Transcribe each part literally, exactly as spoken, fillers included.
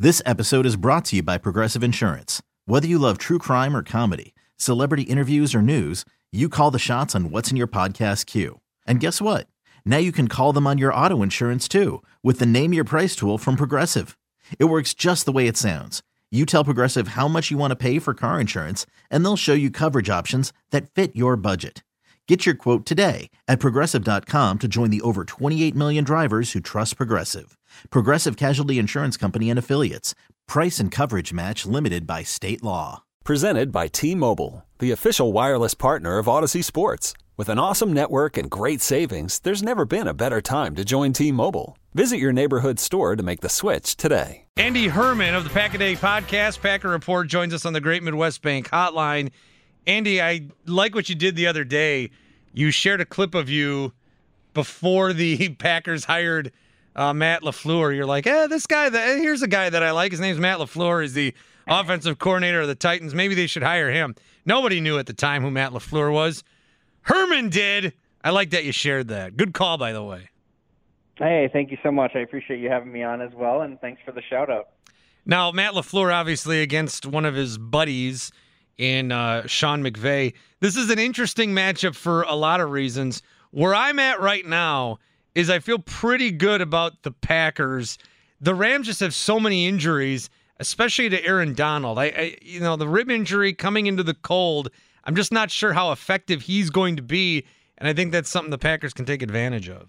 This episode is brought to you by Progressive Insurance. Whether you love true crime or comedy, celebrity interviews or news, you call the shots on what's in your podcast queue. And guess what? Now you can call them on your auto insurance too with the Name Your Price tool from Progressive. It works just the way it sounds. You tell Progressive how much you want to pay for car insurance, and they'll show you coverage options that fit your budget. Get your quote today at Progressive dot com to join the over twenty-eight million drivers who trust Progressive. Progressive Casualty Insurance Company and Affiliates. Price and coverage match limited by state law. Presented by T-Mobile, the official wireless partner of Odyssey Sports. With an awesome network and great savings, there's never been a better time to join T-Mobile. Visit your neighborhood store to make the switch today. Andy Herman of the Pack-A-Day Podcast, Packer Report, joins us on the Great Midwest Bank Hotline. Andy, I like what you did the other day. You shared a clip of you before the Packers hired uh, Matt LaFleur. You're like, eh, this guy, that, here's a guy that I like. His name's Matt LaFleur. He's the offensive coordinator of the Titans. Maybe they should hire him. Nobody knew at the time who Matt LaFleur was. Herman did. I like that you shared that. Good call, by the way. Hey, thank you so much. I appreciate you having me on as well, and thanks for the shout-out. Now, Matt LaFleur, obviously, against one of his buddies in uh, Sean McVay. This is an interesting matchup for a lot of reasons. Where I'm at right now is I feel pretty good about the Packers. The Rams just have so many injuries, especially to Aaron Donald. I, I you know, the rib injury coming into the cold, I'm just not sure how effective he's going to be, and I think that's something the Packers can take advantage of.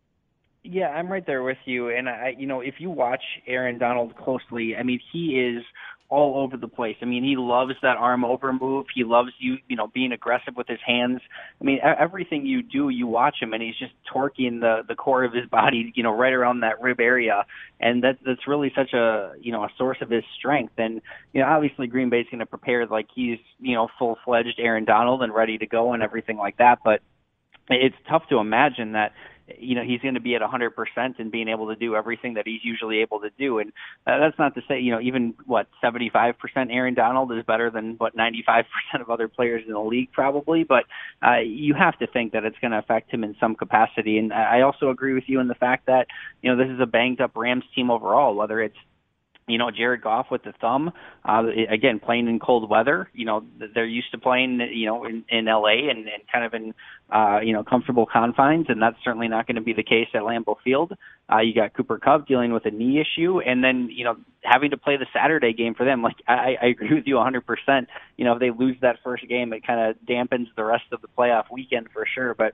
Yeah, I'm right there with you. And, I, you know, if you watch Aaron Donald closely, I mean, he is all over the place. I mean, he loves that arm over move. He loves you, you know, being aggressive with his hands. I mean, everything you do, you watch him, and he's just torquing the the core of his body, you know, right around that rib area, and that that's really such a, you know, a source of his strength. And you know, obviously Green Bay's going to prepare like he's, you know, full fledged Aaron Donald and ready to go and everything like that. But it's tough to imagine that, you know, he's going to be at one hundred percent and being able to do everything that he's usually able to do. And uh, that's not to say, you know, even, what, seventy-five percent Aaron Donald is better than, what, ninety-five percent of other players in the league probably. But uh, you have to think that it's going to affect him in some capacity. And I also agree with you in the fact that, you know, this is a banged-up Rams team overall, whether it's, you know, Jared Goff with the thumb, uh, again, playing in cold weather. You know, they're used to playing, you know, in, in L A and, and kind of in, uh, you know, comfortable confines, and that's certainly not going to be the case at Lambeau Field. Uh, you got Cooper Kupp dealing with a knee issue, and then, you know, having to play the Saturday game for them. Like, I, I agree with you one hundred percent. You know, if they lose that first game, it kind of dampens the rest of the playoff weekend for sure, but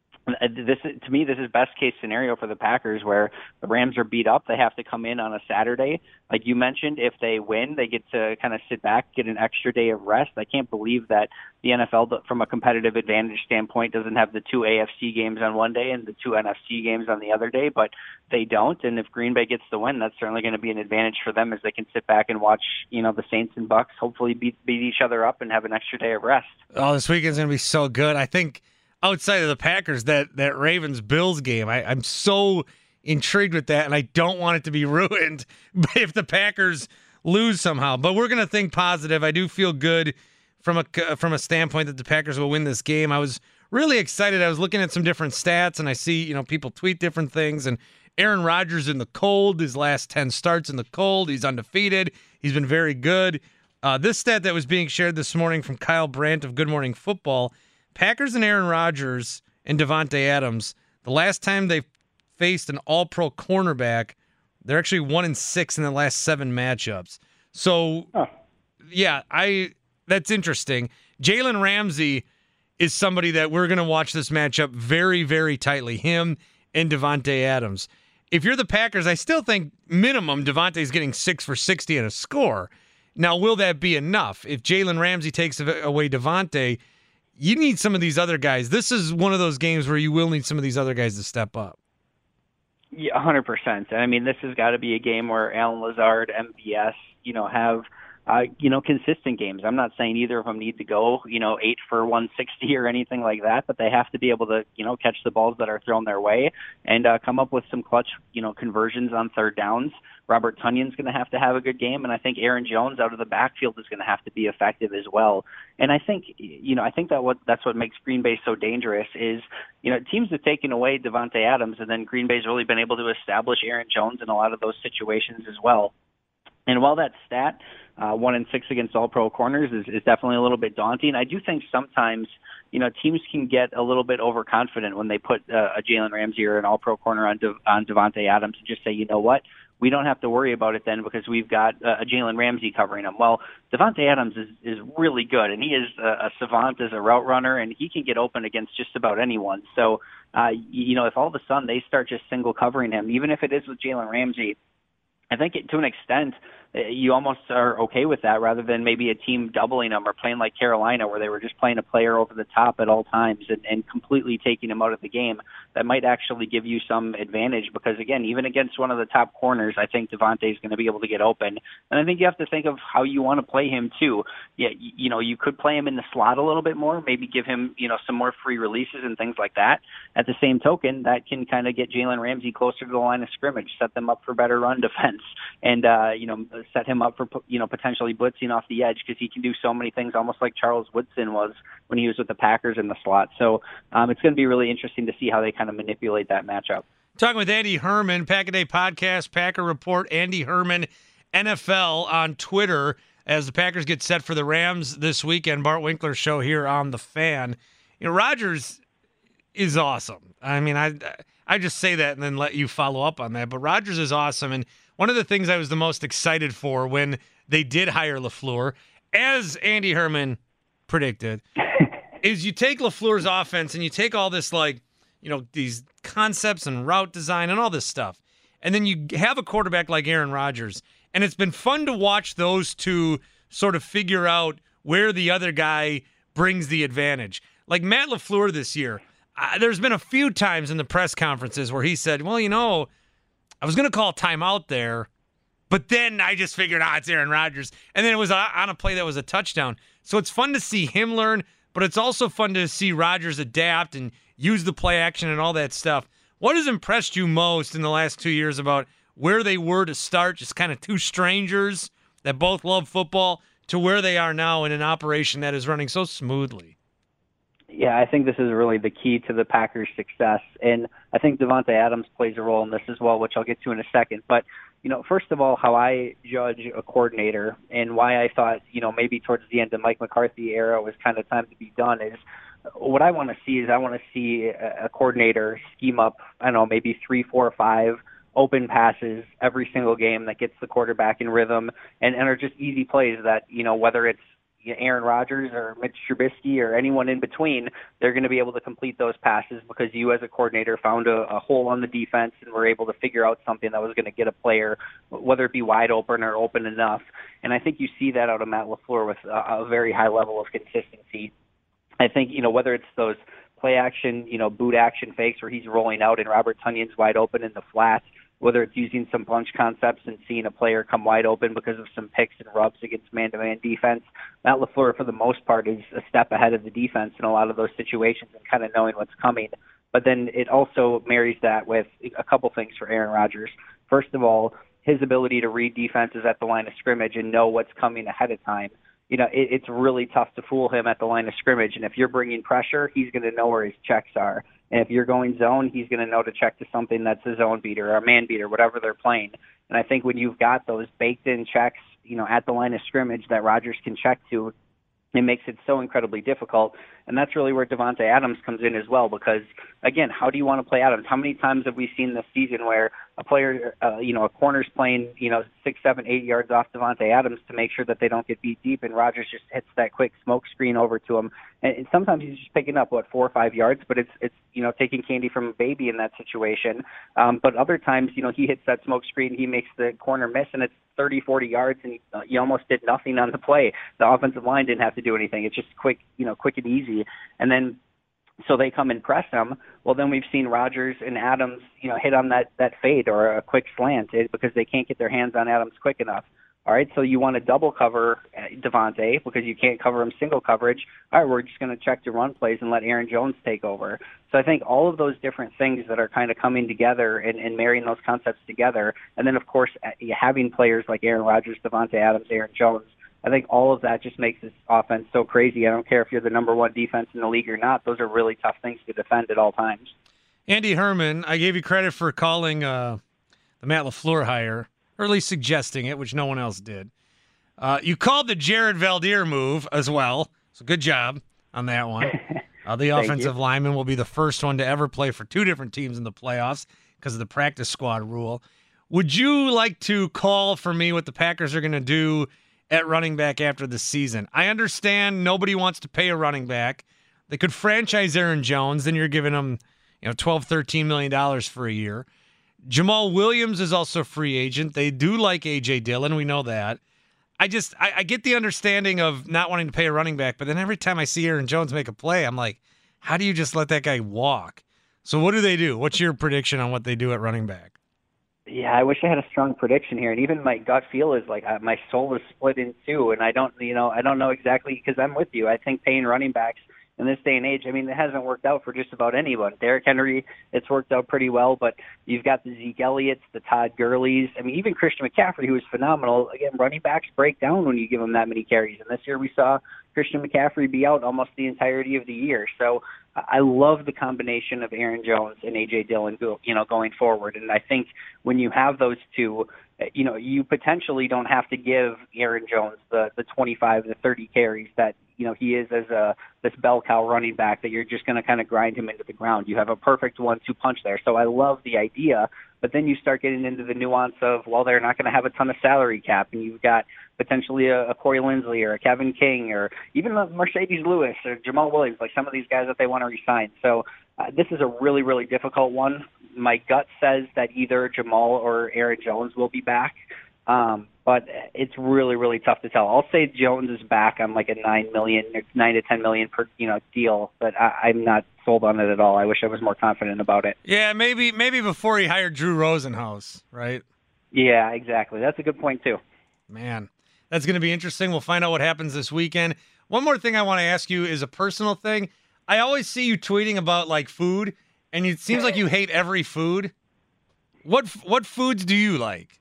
This to me, this is best case scenario for the Packers, where the Rams are beat up. They have to come in on a Saturday, like you mentioned. If they win, they get to kind of sit back, get an extra day of rest. I can't believe that the N F L, from a competitive advantage standpoint, doesn't have the two A F C games on one day and the two N F C games on the other day, but they don't. And if Green Bay gets the win, that's certainly going to be an advantage for them, as they can sit back and watch, you know, the Saints and Bucks hopefully beat beat each other up and have an extra day of rest. Oh, this weekend's going to be so good. I think, outside of the Packers, that, that Ravens-Bills game, I, I'm so intrigued with that, and I don't want it to be ruined if the Packers lose somehow. But we're going to think positive. I do feel good from a, from a standpoint that the Packers will win this game. I was really excited. I was looking at some different stats, and I see, you know, people tweet different things, and Aaron Rodgers in the cold, his last ten starts in the cold, he's undefeated. He's been very good. Uh, this stat that was being shared this morning from Kyle Brandt of Good Morning Football, Packers and Aaron Rodgers and Davante Adams, the last time they faced an all-pro cornerback, they're actually one and six in the last seven matchups. So, huh. yeah, I that's interesting. Jalen Ramsey is somebody that we're going to watch this matchup very, very tightly, him and Davante Adams. If you're the Packers, I still think minimum Davante's getting six for sixty and a score. Now, will that be enough? If Jalen Ramsey takes away Davante, you need some of these other guys. This is one of those games where you will need some of these other guys to step up. Yeah, one hundred percent. I mean, this has got to be a game where Allen Lazard, M V S, you know, have, uh, you know, consistent games. I'm not saying either of them need to go, you know, eight for one sixty or anything like that, but they have to be able to, you know, catch the balls that are thrown their way and uh, come up with some clutch, you know, conversions on third downs. Robert Tunyon's going to have to have a good game, and I think Aaron Jones out of the backfield is going to have to be effective as well. And I think, you know, I think that what that's what makes Green Bay so dangerous is, you know, teams have taken away Davante Adams, and then Green Bay's really been able to establish Aaron Jones in a lot of those situations as well. And while that stat, uh, one in six against all-pro corners, is, is definitely a little bit daunting, I do think sometimes, you know, teams can get a little bit overconfident when they put uh, a Jalen Ramsey or an all-pro corner on, De- on Davante Adams and just say, you know what, we don't have to worry about it then because we've got uh, a Jalen Ramsey covering him. Well, Davante Adams is, is really good, and he is a, a savant as a route runner, and he can get open against just about anyone. So, uh, you know, if all of a sudden they start just single covering him, even if it is with Jalen Ramsey, I think it, to an extent, you almost are okay with that rather than maybe a team doubling them or playing like Carolina where they were just playing a player over the top at all times and, and completely taking him out of the game. That might actually give you some advantage because, again, even against one of the top corners, I think Davante is going to be able to get open. And I think you have to think of how you want to play him, too. Yeah, you know, you could play him in the slot a little bit more, maybe give him, you know, some more free releases and things like that. At the same token, that can kind of get Jalen Ramsey closer to the line of scrimmage, set them up for better run defense, and, uh, you know, set him up for, you know, potentially blitzing off the edge because he can do so many things, almost like Charles Woodson was when he was with the Packers in the slot. So um, it's going to be really interesting to see how they kind of manipulate that matchup. Talking with Andy Herman, Pack a Day Podcast, Packer Report, Andy Herman, N F L on Twitter as the Packers get set for the Rams this weekend. Bart Winkler show here on The Fan. You know, Rodgers is awesome. I mean, I I just say that and then let you follow up on that. But Rodgers is awesome, and one of the things I was the most excited for when they did hire LaFleur, as Andy Herman predicted, is you take LaFleur's offense and you take all this, like, you know, these concepts and route design and all this stuff, and then you have a quarterback like Aaron Rodgers, and it's been fun to watch those two sort of figure out where the other guy brings the advantage. Like Matt LaFleur this year, uh, there's been a few times in the press conferences where he said, well, you know, I was going to call a timeout there, but then I just figured, ah, it's Aaron Rodgers. And then it was on a play that was a touchdown. So it's fun to see him learn, but it's also fun to see Rodgers adapt and use the play action and all that stuff. What has impressed you most in the last two years about where they were to start, just kind of two strangers that both love football, to where they are now in an operation that is running so smoothly? Yeah, I think this is really the key to the Packers' success. And I think Davante Adams plays a role in this as well, which I'll get to in a second. But, you know, first of all, how I judge a coordinator and why I thought, you know, maybe towards the end of Mike McCarthy era was kind of time to be done is what I want to see is I want to see a, a coordinator scheme up, I don't know, maybe three, four, five open passes every single game that gets the quarterback in rhythm and, and are just easy plays that, you know, whether it's Aaron Rodgers or Mitch Trubisky or anyone in between, they're going to be able to complete those passes because you as a coordinator found a, a hole on the defense and were able to figure out something that was going to get a player, whether it be wide open or open enough. And I think you see that out of Matt LaFleur with a, a very high level of consistency. I think, you know, whether it's those play action, you know, boot action fakes where he's rolling out and Robert Tunyon's wide open in the flats, whether it's using some bunch concepts and seeing a player come wide open because of some picks and rubs against man-to-man defense. Matt LaFleur, for the most part, is a step ahead of the defense in a lot of those situations and kind of knowing what's coming. But then it also marries that with a couple things for Aaron Rodgers. First of all, his ability to read defenses at the line of scrimmage and know what's coming ahead of time. You know, it, it's really tough to fool him at the line of scrimmage. And if you're bringing pressure, he's going to know where his checks are. And if you're going zone, he's going to know to check to something that's a zone beater or a man beater, whatever they're playing. And I think when you've got those baked-in checks, you know, at the line of scrimmage that Rodgers can check to, it makes it so incredibly difficult. And that's really where Davante Adams comes in as well because, again, how do you want to play Adams? How many times have we seen this season where a player, uh, you know, a corner's playing, you know, six, seven, eight yards off Davante Adams to make sure that they don't get beat deep, and Rodgers just hits that quick smoke screen over to him. And, and sometimes he's just picking up, what, four or five yards, but it's, it's you know, taking candy from a baby in that situation. Um, but other times, you know, he hits that smoke screen, he makes the corner miss, and it's thirty, forty yards, and you, uh, you almost did nothing on the play. The offensive line didn't have to do anything. It's just quick, you know, quick and easy. And then so they come and press him. Well, then we've seen Rodgers and Adams, you know, hit on that, that fade or a quick slant because they can't get their hands on Adams quick enough. All right, so you want to double cover Davante because you can't cover him single coverage. All right, we're just going to check the run plays and let Aaron Jones take over. So I think all of those different things that are kind of coming together and, and marrying those concepts together, and then, of course, having players like Aaron Rodgers, Davante Adams, Aaron Jones, I think all of that just makes this offense so crazy. I don't care if you're the number one defense in the league or not. Those are really tough things to defend at all times. Andy Herman, I gave you credit for calling uh, the Matt LaFleur hire. or at least suggesting it, which no one else did. Uh, you called the Jared Valdir move as well, so good job on that one. Uh, the offensive lineman will be the first one to ever play for two different teams in the playoffs because of the practice squad rule. Would you like to call for me what the Packers are going to do at running back after the season? I understand nobody wants to pay a running back. They could franchise Aaron Jones, then you're giving them, you know, twelve, thirteen million dollars for a year. Jamal Williams is also a free agent. They do like A J Dillon. We know that. I just, I, I get the understanding of not wanting to pay a running back, but then every time I see Aaron Jones make a play, I'm like, how do you just let that guy walk? So what do they do? What's your prediction on what they do at running back? Yeah, I wish I had a strong prediction here, and even my gut feel is like uh, my soul is split in two, and I don't, you know, I don't know exactly because I'm with you. I think paying running backs in this day and age, I mean, it hasn't worked out for just about anyone. Derrick Henry, it's worked out pretty well, but you've got the Zeke Elliott's, the Todd Gurley's. I mean, even Christian McCaffrey, who was phenomenal. Again, running backs break down when you give them that many carries, and this year we saw Christian McCaffrey be out almost the entirety of the year. So I love the combination of Aaron Jones and A J Dillon, you know, going forward. And I think when you have those two, you know, you potentially don't have to give Aaron Jones the, the twenty-five to thirty carries that, you know, he is as a this bell cow running back that you're just going to kind of grind him into the ground. You have a perfect one two punch there. So I love the idea. But then you start getting into the nuance of, well, they're not going to have a ton of salary cap, and you've got potentially a, a Corey Linsley or a Kevin King or even a Mercedes Lewis or Jamal Williams, like some of these guys that they want to re-sign. So uh, this is a really, really difficult one. My gut says that either Jamal or Aaron Jones will be back, um, but it's really, really tough to tell. I'll say Jones is back on like a nine million, nine to ten million per you know deal, but I, I'm not sold on it at all. I wish I was more confident about it. Yeah, maybe maybe before he hired Drew Rosenhaus, right? Yeah, exactly. That's a good point too. Man, that's going to be interesting. We'll find out what happens this weekend. One more thing I want to ask you is a personal thing. I always see you tweeting about like food, and it seems like you hate every food. What what foods do you like?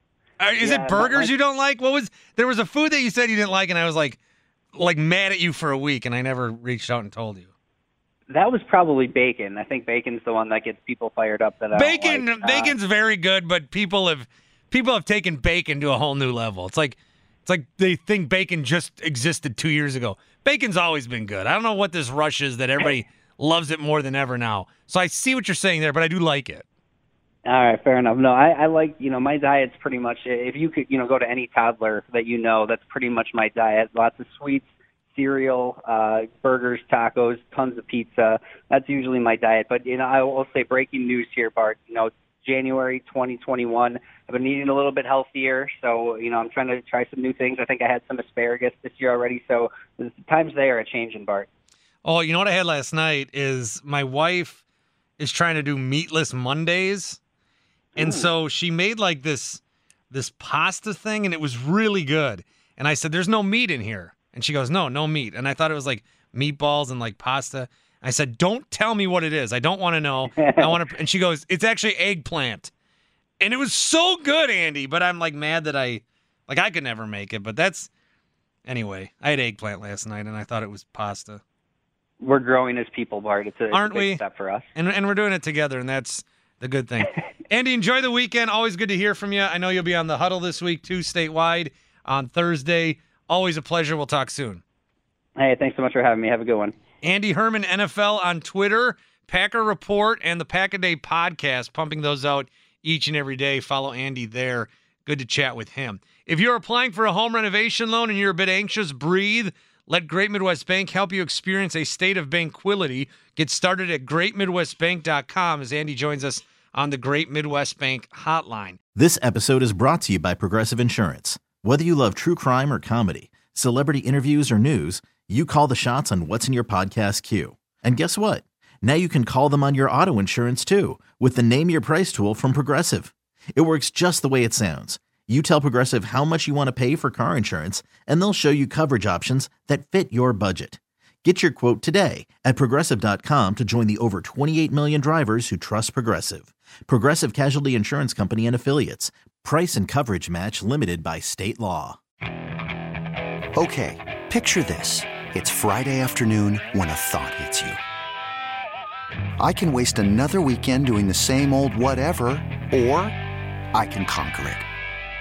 Is yeah, it burgers like, you don't like? What was there was a food that you said you didn't like, and I was like, like mad at you for a week, and I never reached out and told you. That was probably bacon. I think bacon's the one that gets people fired up. That I bacon, don't like. bacon's uh, very good, but people have people have taken bacon to a whole new level. It's like it's like they think bacon just existed two years ago. Bacon's always been good. I don't know what this rush is that everybody loves it more than ever now. So I see what you're saying there, but I do like it. All right, fair enough. No, I, I like, you know, my diet's pretty much, if you could, you know, go to any toddler that you know, that's pretty much my diet. Lots of sweets, cereal, uh, burgers, tacos, tons of pizza. That's usually my diet. But, you know, I will say breaking news here, Bart. You know, January twenty twenty-one, I've been eating a little bit healthier. So, you know, I'm trying to try some new things. I think I had some asparagus this year already. So the times they are a changing, Bart. Oh, you know what I had last night is my wife is trying to do meatless Mondays. And Ooh. so she made like this this pasta thing, and it was really good. And I said, there's no meat in here. And she goes, no, no meat. And I thought it was like meatballs and like pasta. I said, don't tell me what it is. I don't want to know. I want to. And she goes, it's actually eggplant. And it was so good, Andy. But I'm like mad that I, like I could never make it. But that's, anyway, I had eggplant last night, and I thought it was pasta. We're growing as people, Bart. It's a, Aren't it's a big we? step for us. And, and we're doing it together, and that's the good thing. Andy, enjoy the weekend. Always good to hear from you. I know you'll be on the Huddle this week, too, statewide on Thursday. Always a pleasure. We'll talk soon. Hey, thanks so much for having me. Have a good one. Andy Herman, N F L on Twitter, Packer Report, and the Pack-A-Day podcast, pumping those out each and every day. Follow Andy there. Good to chat with him. If you're applying for a home renovation loan and you're a bit anxious, breathe. Let Great Midwest Bank help you experience a state of banquility. Get started at great midwest bank dot com as Andy joins us on the Great Midwest Bank hotline. This episode is brought to you by Progressive Insurance. Whether you love true crime or comedy, celebrity interviews or news, you call the shots on what's in your podcast queue. And guess what? Now you can call them on your auto insurance too with the Name Your Price tool from Progressive. It works just the way it sounds. You tell Progressive how much you want to pay for car insurance, and they'll show you coverage options that fit your budget. Get your quote today at progressive dot com to join the over twenty-eight million drivers who trust Progressive. Progressive Casualty Insurance Company and Affiliates. Price and coverage match limited by state law. Okay, picture this. It's Friday afternoon when a thought hits you. I can waste another weekend doing the same old whatever, or I can conquer it.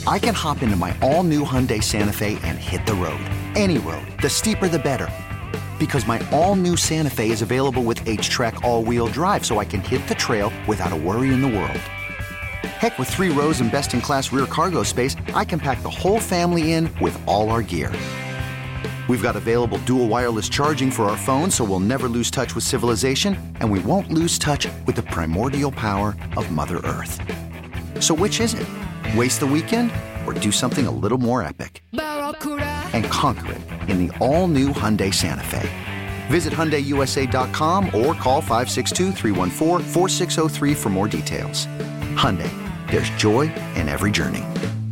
I can hop into my all-new Hyundai Santa Fe and hit the road. Any road. The steeper, the better. Because my all-new Santa Fe is available with H-Track all-wheel drive, so I can hit the trail without a worry in the world. Heck, with three rows and best-in-class rear cargo space, I can pack the whole family in with all our gear. We've got available dual wireless charging for our phones, so we'll never lose touch with civilization, and we won't lose touch with the primordial power of Mother Earth. So which is it? Waste the weekend or do something a little more epic? And conquer it in the all-new Hyundai Santa Fe. Visit Hyundai U S A dot com or call five six two, three one four, four six zero three for more details. Hyundai, there's joy in every journey.